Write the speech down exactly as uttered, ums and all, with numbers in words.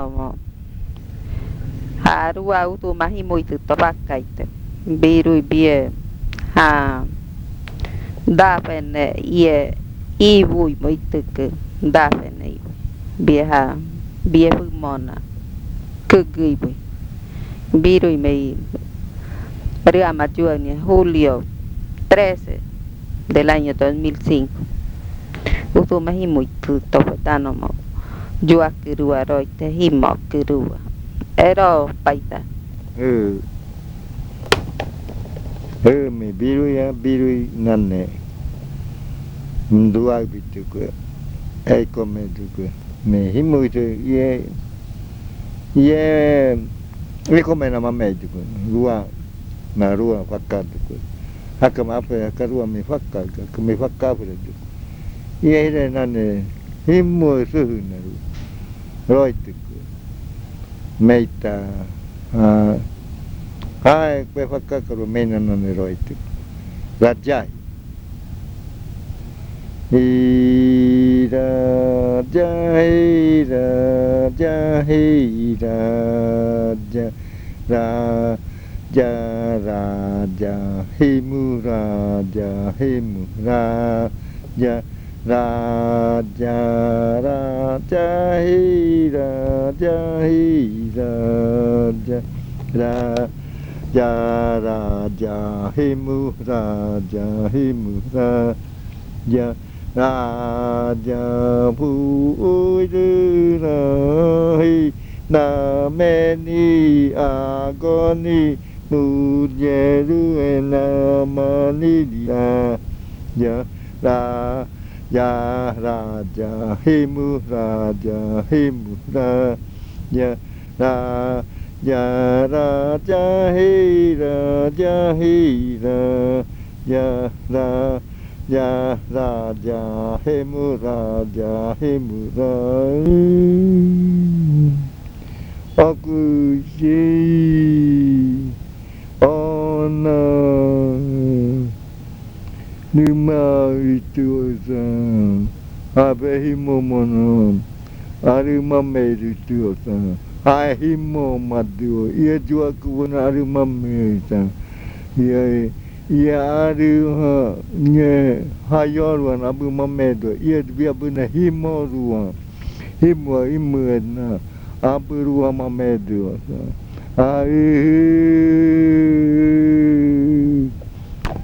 no mo haru au tu mahi muito tobacaite biru bie ha da pene ie i vui muito que da pene bie ha bie fu mona que gui biru y me Ria Machuani, julio trece del año dos mil cinco. Utu mahi muy tuto petano mo. Jua kirua roi te himo kirua. Ero paita. Ừ. Ừ, mi biru ya biru nane. Mdua bitu ko. Ai come tu ko. Me himu tu ye ye e come na mame tu ko. Rua na rua fakka tu ko. Haka mape haka rua mi fakka ka mi fakka pu tu. Ye re nane himu su na ru. Roi tu ko. Meita ah hai pe fakka ka ru mena nane roi tu. Rajai. Ira jai ra jai ra ja ra ja ra ja himu ra ja himu ra ja ra ja ra jai ra jai ra ja ra ja ra ja himu ra ja himu ra ja Raja Phu Ra Hi Na Me Ni A Go Ni Nu Je Ru E Na Ma Ni Di A Ya Ra Ya Raja Himu Raja Himu Ra Ya Ra Ya Raja Hi Raja Hi Ra Ya Ra Ya Raja Himu Raja Himu Ra Aku si Ona Nima itu san Abe himu mono Arima meru itu san Hai himu madu Ia jua kubuna arima meru san Ia ia aru ha nye hayorwa na bu mamedo ia bia buna himo ruwa himo imu na abu ruwa mamedo ai